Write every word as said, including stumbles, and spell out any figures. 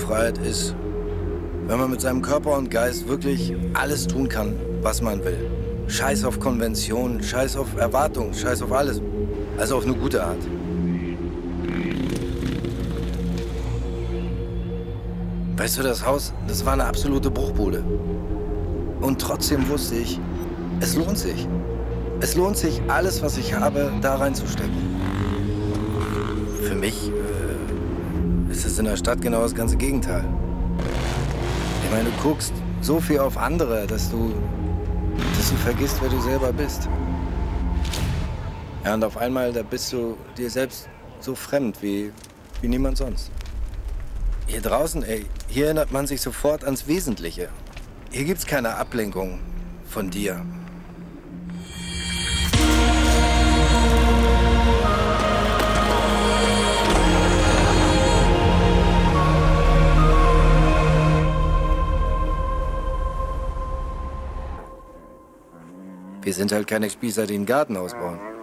Freiheit ist, wenn man mit seinem Körper und Geist wirklich alles tun kann, was man will. Scheiß auf Konventionen, scheiß auf Erwartungen, scheiß auf alles. Also auf eine gute Art. Weißt du, das Haus, das war eine absolute Bruchbude. Und trotzdem wusste ich, es lohnt sich. Es lohnt sich, alles, was ich habe, da reinzustecken. Für mich äh, ist es in der Stadt genau das ganze Gegenteil. Ich meine, du guckst so viel auf andere, dass du, dass du vergisst, wer du selber bist. Ja, und auf einmal, da bist du dir selbst so fremd wie, wie niemand sonst. Hier draußen, ey, hier erinnert man sich sofort ans Wesentliche. Hier gibt's keine Ablenkung von dir. Wir sind halt keine Spießer, die ein Gartenhaus bauen.